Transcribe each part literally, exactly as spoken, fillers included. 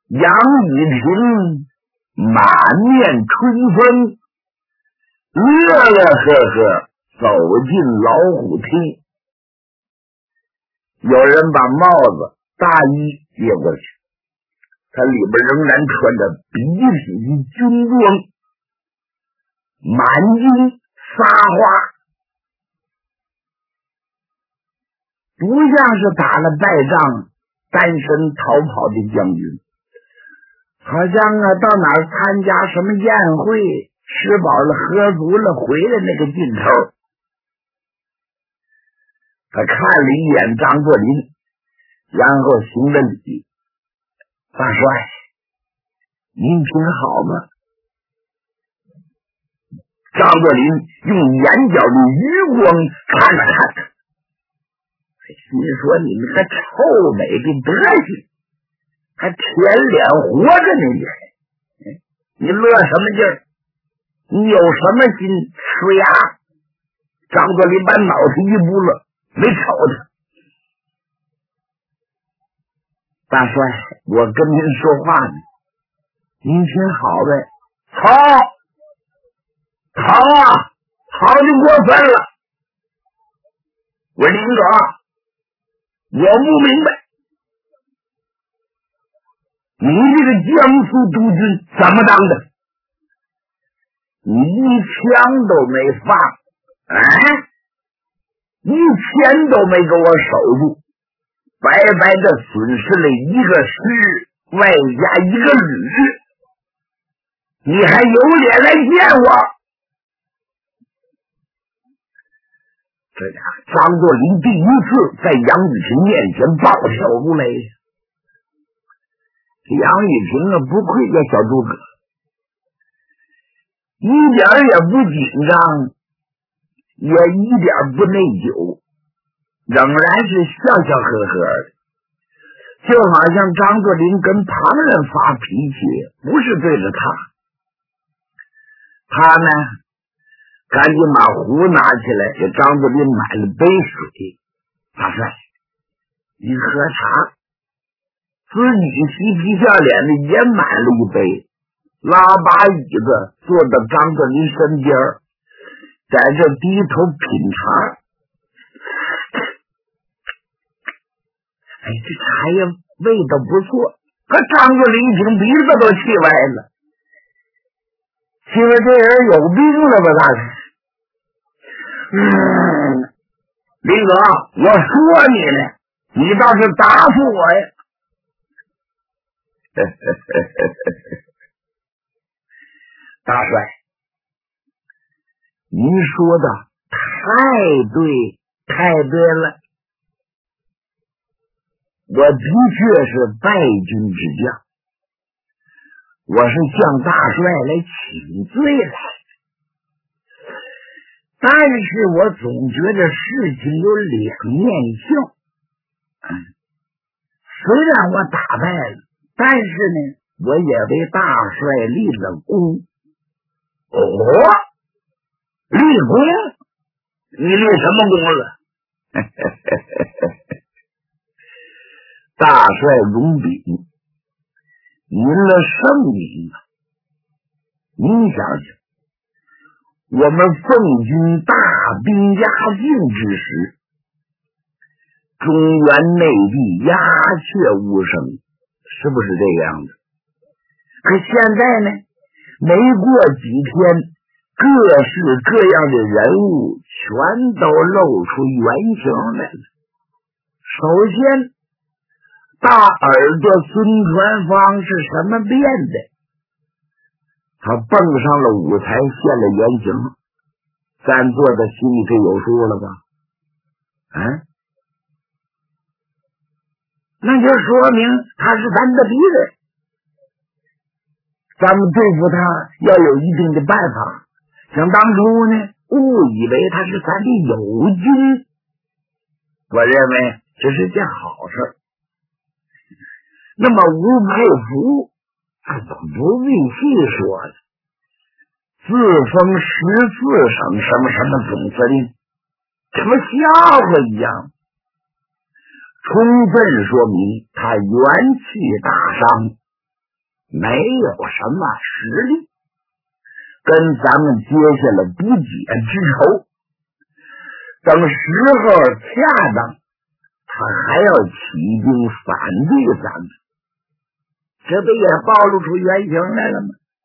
杨玉婷满面春风，乐乐呵呵走进老虎厅。有人把帽子大衣接过去，他里边仍然穿着笔挺军装，满襟撒花，不像是打了败仗单身逃跑的将军，好像啊到哪儿参加什么宴会，吃饱了喝足了回来那个劲头。他看了一眼张作霖，然后行了礼：“大帅，您挺好吗？”张作霖用眼角的余光看了看他，心说：“你们个臭美的德行，还舔脸活着呢！你，你乐什么劲儿？你有什么心呲牙？”张作霖把脑袋一不乐，没瞅他。大帅，我跟您说话呢，您挺好呗。好，好啊，好的过分了。我林哥，我不明白，你这个江苏督军怎么当的？你一枪都没放，哎，一钱都没给我守住，白白的损失了一个师，外加一个旅，你还有脸来见我？这家张作霖第一次在杨雨婷面前暴跳如雷。杨雨婷啊，不愧叫小诸葛，一点也不紧张，也一点不内疚，仍然是笑笑呵呵的，就好像张作霖跟旁人发脾气，不是对着他。他呢，赶紧把壶拿起来，给张作霖买了杯水。大帅，你喝茶。自己嬉皮笑脸的也买了一杯，拉把椅子坐到张作霖身边，在这低头品茶。哎，这茶叶味道不错，可张作霖一听鼻子都气歪了。媳妇，这人有病了吧？大概嗯，林哥，我说你呢，你倒是答复我呀。大帅，您说的太对太对了，我的确是败军之将，我是向大帅来请罪来的，但是我总觉得事情有两面性。嗯，虽然我打败了，但是呢，我也为大帅立了功。哦，立功？你立什么功了？大帅荣禀，您了圣名啊！您想想，我们奉军大兵压境之时，中原内地鸦雀无声，是不是这个样子？可现在呢，没过几天，各式各样的人物全都露出原形来了。首先，大耳朵孙传芳是什么变的？他蹦上了舞台，现了原形，咱坐在心里就有数了吧？嗯，那就说明他是咱的敌人，咱们对付他要有一定的办法。像当初呢，误以为他是咱的友军，我认为这是件好事。那么吴佩孚不必细说了，自封十四省什么什么总司令，这不笑话一样，充分说明他元气大伤， 没有什么实力，跟咱们结下了不解之仇。等时候恰当，他还要起兵反对咱们，这不也暴露出原形来了吗？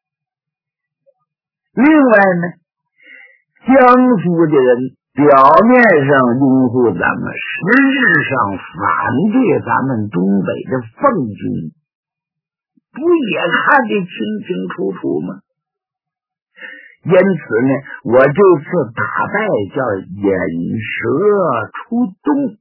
另外呢，江苏的人表面上拥护咱们，实质上反对咱们东北的奉军，不也看得清清楚楚吗？因此呢，我这次打败叫引蛇出洞。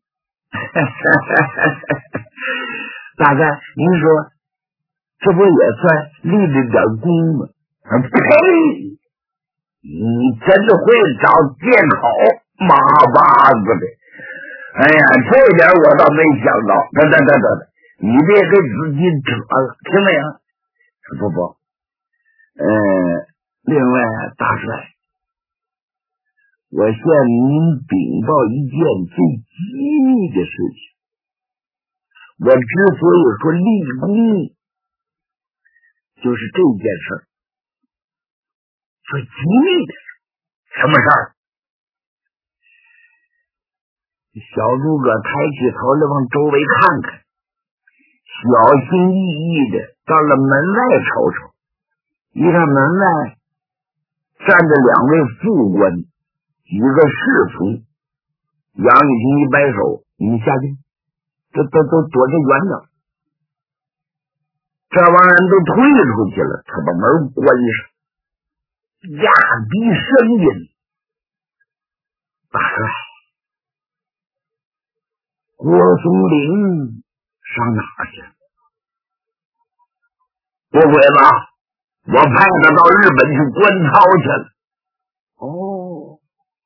大概您说这不也算立了点功吗？呸！你真的会找借口，妈巴子的！哎呀，这点我倒没想到。等等等等，你别给自己扯了，听没有？不不，呃，另外大帅，我向您禀报一件最机密的事情。我之所以说立功，就是这件事最机密的事。什么事儿？小诸葛抬起头来往周围看看，小心翼翼的到了门外瞅瞅，一看门外站着两位副官，几个侍从。杨雨晴一摆手，你们下去，这都都躲着远点。这帮人都退出去了，他把门关上，压低声音：大帅，郭松龄上哪儿去？不会吧？我派他到日本去观操去了。哦，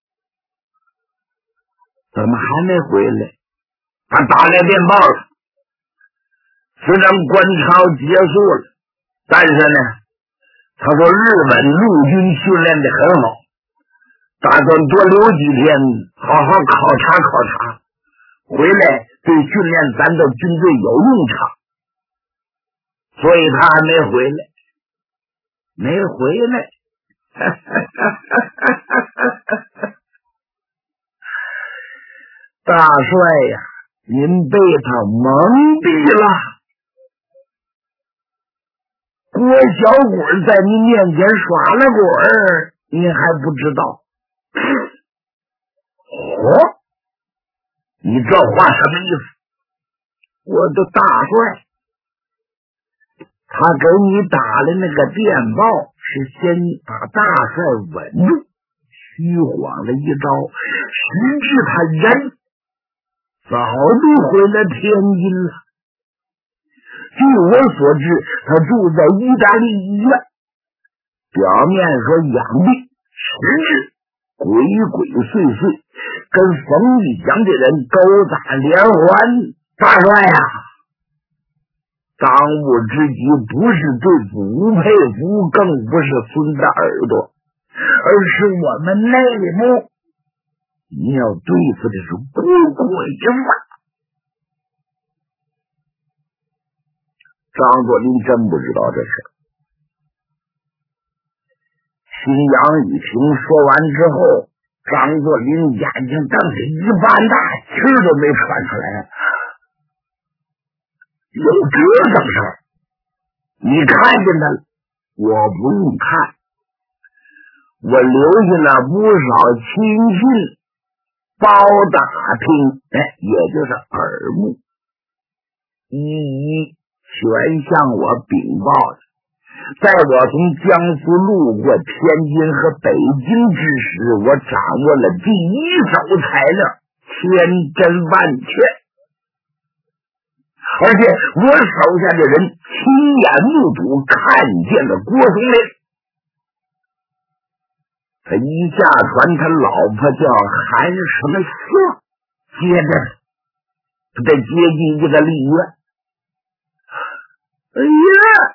怎么还没回来？他打来电报了，虽然观操结束了，但是呢，他说日本陆军训练的很好，打算多留几天，好好考察考察，回来对训练咱的军队有用场，所以他还没回来，没回来。大帅呀，您被他蒙蔽了。郭小鬼在您面前耍了鬼，您还不知道。哦，你这话什么意思？我的大帅，他给你打的那个电报是先把大帅稳住，虚晃了一招，实质他人早就回来天津了。据我所知，他住在意大利医院，表面说养病，实质鬼鬼祟祟，跟冯玉祥这人勾打连环。大帅呀，当务之急不是对付吴佩孚，更不是孙大耳朵，而是我们内幕。你要对付的是郭鬼子。张作霖真不知道这事。听杨雨晴说完之后，张作霖眼睛瞪得一般大，气儿都没喘出来。有这种事儿，你看见他了？我不用看，我留下了不少亲信包打听，哎，也就是耳目，一一全向我禀报了。在我从江苏路过天津和北京之时，我掌握了第一手材料，千真万确。而且我手下的人亲眼目睹，看见了郭松龄。他一下船，他老婆叫韩什么色，接着他得接近一个丽院。哎呀！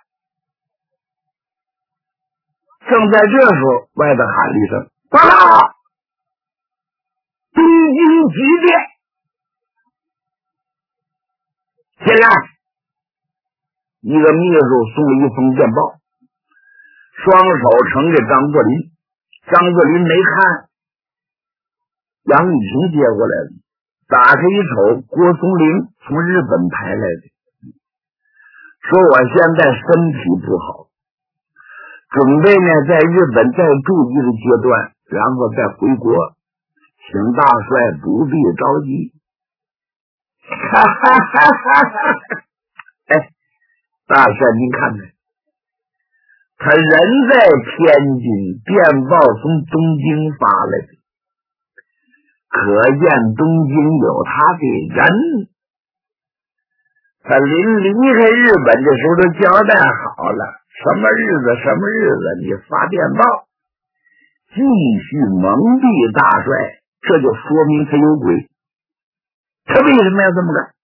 正在这时候，外头喊了一声：“报告！东京急电！”进来！ 一个秘书送了一封电报，双手呈给张作霖，张作霖没看，杨玉婷接过来了，打开一瞅，郭松龄从日本派来的，说我现在身体不好，准备呢在日本再住一个阶段，然后再回国，请大帅不必着急。哈哈哈哈哈！哎，大帅您看看，他人在天津，电报从东京发来的，可见东京有他的人。他临离开日本的时候都交代好了，什么日子什么日子你发电报，继续蒙蔽大帅，这就说明他有鬼。他为什么要这么干？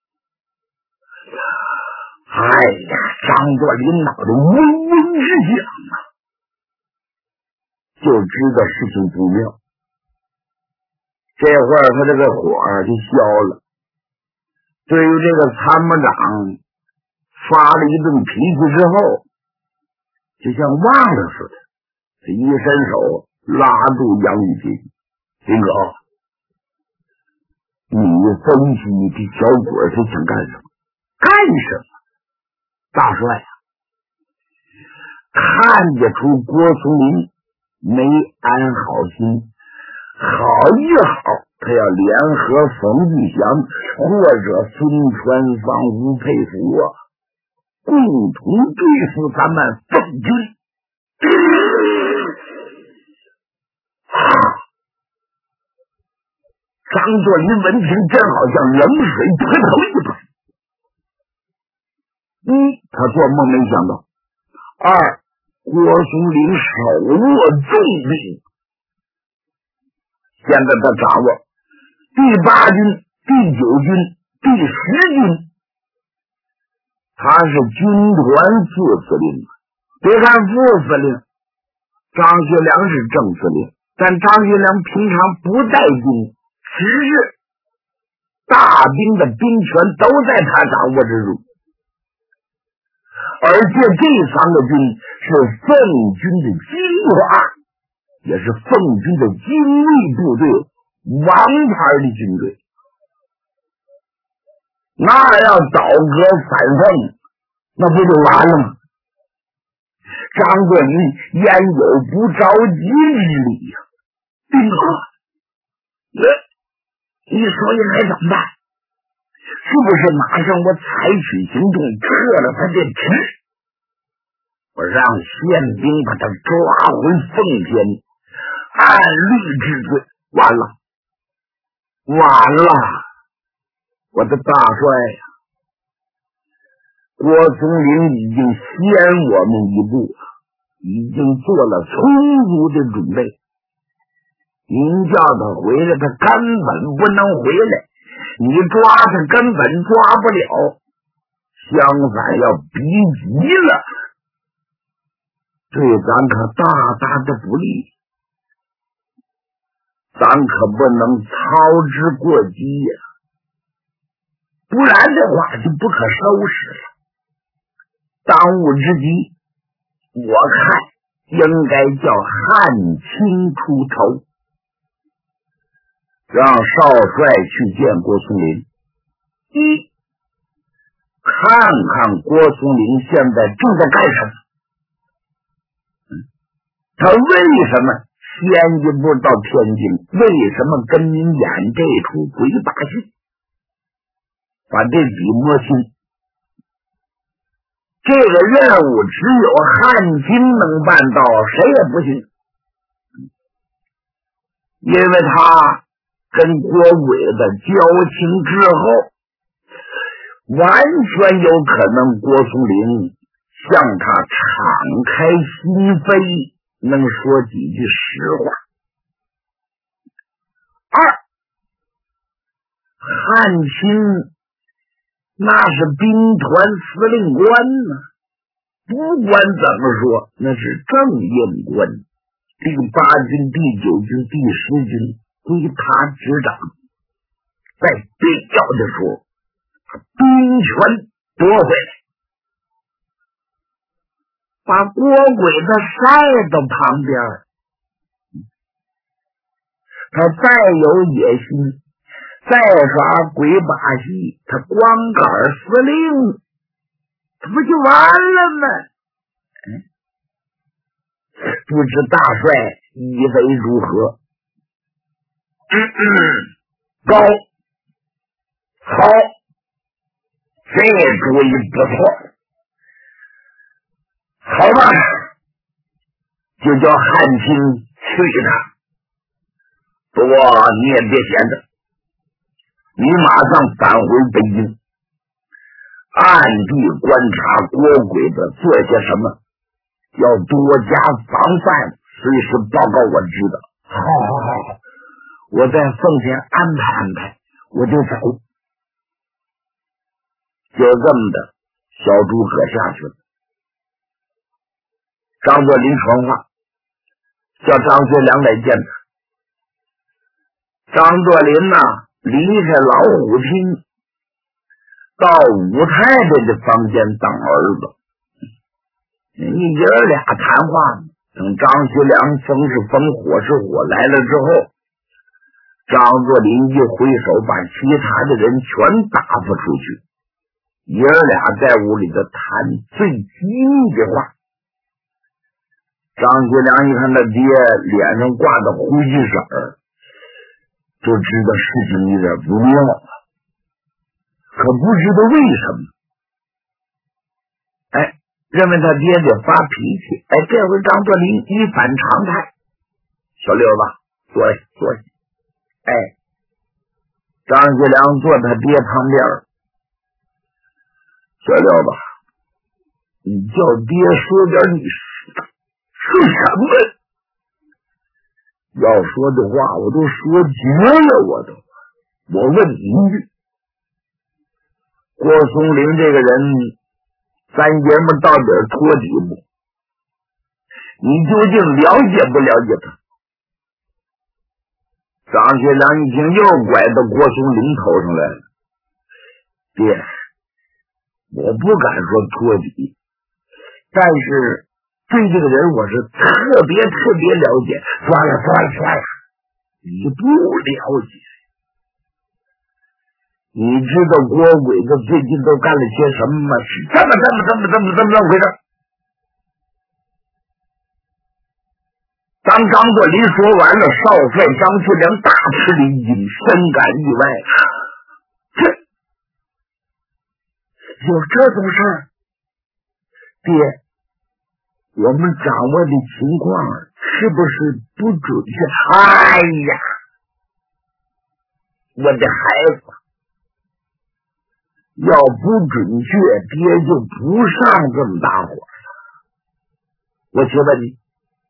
哎呀，张作霖脑袋嗡嗡直响啊，就知道事情不妙。这会儿他这个火就消了，对于这个参谋长发了一顿脾气之后，就像忘了似的，他一伸手拉住杨玉婷，林哥，你分析你这小鬼是想干什么？干什么？大帅呀、啊，看得出郭松龄没安好心，好一好他要联合冯玉祥或者孙传芳、吴佩孚啊，共同对付咱们奉军。张作霖闻听，真好像冷水泼头一般。一，他做梦没想到；二，郭松龄手握重兵，现在他掌握第八军、第九军、第十军，他是军团副司令。别看副司令，张学良是正司令，但张学良平常不带军，只是大兵的兵权都在他掌握之中。而且这三个军是奉军的精华，也是奉军的精锐部队，王牌的军队。那要倒戈反奉，那不就完了吗？张作霖焉有不着急之理呀、啊？兵哥，你说应该怎么办？是不是马上我采取行动撤了他这职？我让宪兵把他抓回奉天，按律治罪。完了，完了！我的大帅呀、啊，郭松龄已经先我们一步，已经做了充足的准备。您叫他回来，他根本不能回来。你抓他根本抓不了，相反要逼急了，对咱可大大的不利。咱可不能操之过急呀、啊，不然的话就不可收拾了。当务之急，我看应该叫汉卿出头，让少帅去见郭松龄。一，看看郭松龄现在正在干什么。嗯，他为什么先一步到天津？为什么跟您演这出鬼把戏？把这笔摸清。这个任务只有汉卿能办到，谁也不行。因为他跟郭伟的交情之后，完全有可能郭松龄向他敞开心扉，能说几句实话。二，汉卿那是兵团司令官呢、啊，不管怎么说，那是正印官。第八军、第九军、第十军归他执掌，在必要的时候，把兵权夺回来。 把国鬼子晒到旁边，他再有野心，再耍鬼把戏，他光杆司令，他不就完了吗？不知大帅以为如何？嗯嗯，高，好，这主意不错。好吧，就叫汉卿去他。不过你也别闲着，你马上返回北京，暗地观察国鬼子做些什么，要多加防范，随时报告我知道。好好好，我在奉前安排安排，我就走。就这么的，小诸葛下去了。张作霖传话，叫张学良来见他。张作霖呐、啊，离开老虎厅，到武太太的房间当儿子。你爷儿俩谈话，等张学良风是风，火是火来了之后，张作霖一挥手，把其他的人全打发出去。爷儿俩在屋里头谈最机密的话。张学良一看他爹脸上挂的灰色儿，就知道事情有点不妙了，可不知道为什么。哎，认为他爹得发脾气。哎，这回张作霖一反常态，小六子坐下坐下。哎，张学良坐他爹旁边。小六子，你叫爹说点你是什么？要说的话我都说绝了，我都。我问你一句，郭松龄这个人，咱爷们到底托底不？你究竟了解不了解他？张学良一听又拐到郭松龄头上来了。爹，我不敢说托底，但是对这个人我是特别特别了解。算了算了算了，你不了解。你知道郭鬼子最近都干了些什么吗？是这么这么这么这么这么这么回事。当张作霖说完了，少帅张学良大吃了一惊，深感意外。这有这种事儿？爹，我们掌握的情况是不是不准确？哎呀，我的孩子，要不准确，爹就不上这么大火了。我请问你，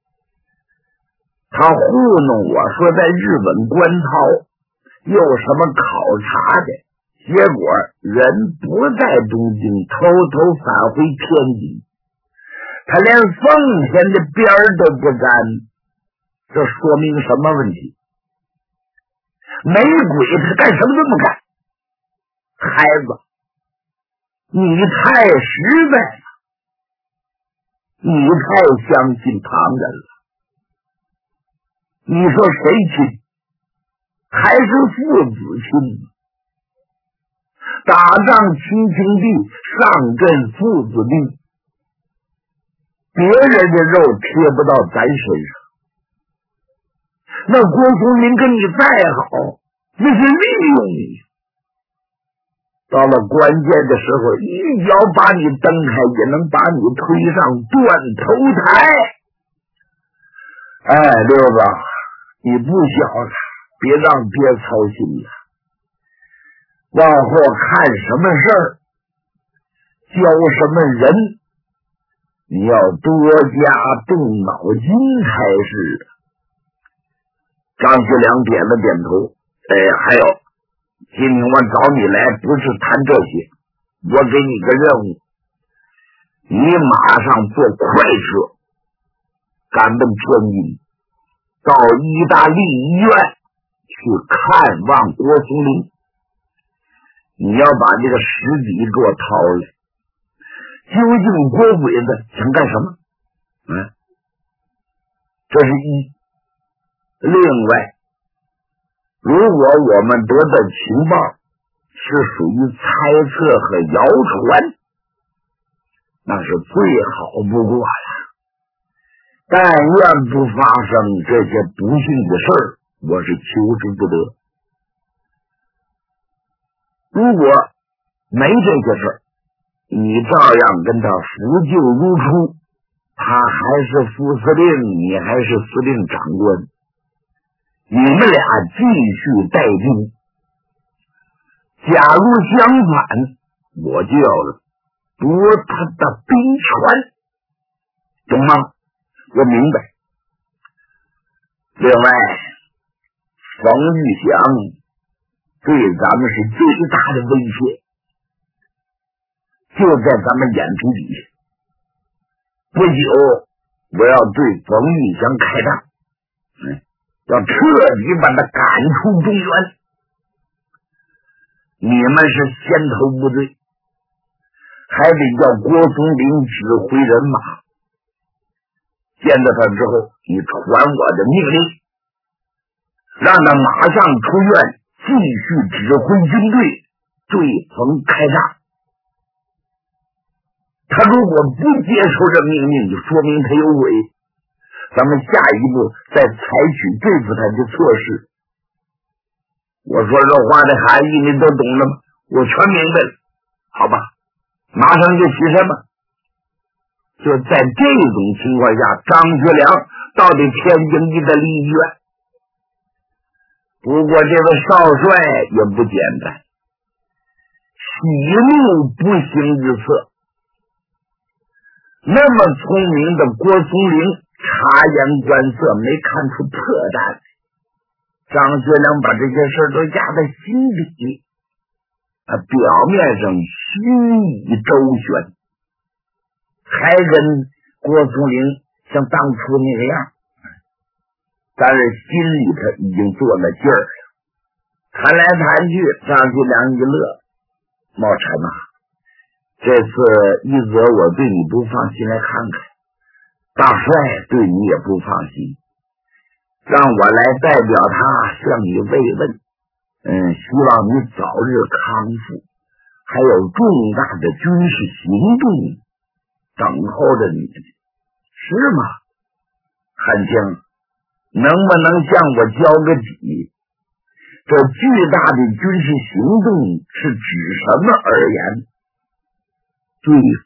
他糊弄我说在日本关陶有什么考察的，结果人不在东京，偷偷返回天津，他连奉天的边儿都不沾，这说明什么问题？没鬼，他干什么这么干？孩子，你太实在了，你太相信旁人了。你说谁亲？还是父子亲？打仗亲兄弟，上阵父子兵，别人的肉贴不到咱身上。那郭松龄跟你再好，那是利用你。到了关键的时候，一脚把你蹬开，也能把你推上断头台。哎，六子，你不小了，别让爹操心了。往后看什么事儿，教什么人，你要多加动脑筋才是。张学良点了点头。哎，还有，今天我找你来不是谈这些，我给你个任务，你马上坐快车赶奔天津，到意大利医院去看望郭松龄。你要把这个实底给我掏来，究竟郭鬼子想干什么？ 这是一。另外，如果我们得的情报是属于猜测和谣传，那是最好不过了。但愿不发生这些不幸的事儿，我是求之不得。如果没这些事儿，你照样跟他扶柩如初，他还是副司令，你还是司令长官，你们俩继续待定。假如相反，我就要夺他的兵权，懂吗？我明白。另外，冯玉祥对咱们是最大的威胁，就在咱们眼皮底下。不久，我要对冯玉祥开战，嗯，要彻底把他赶出中原。你们是先头部队，还得叫郭松龄指挥人马。见到他之后，你传我的命令，让他马上出院，继续指挥军队对冯开战。他如果不接受这命令，就说明他有违。咱们下一步再采取对付他的措施。我说这话的含义你都懂了吗？我全明白了，好吧，马上就起身吧。就在这种情况下，张学良到底天经地义的立意愿。不过这位少帅也不简单，喜怒不形于色。那么聪明的郭松龄察言观色，没看出破绽。张学良把这些事都压在心里，他表面上虚以周旋，还跟郭松龄像当初那个样，但是心里头已经做了劲儿了。谈来谈去，张学良一乐，茂臣啊，这次一则我对你不放心来看看，大帅对你也不放心，让我来代表他向你慰问，嗯，希望你早日康复，还有重大的军事行动等候着你，是吗？汉卿，能不能向我交个底？这巨大的军事行动是指什么而言？对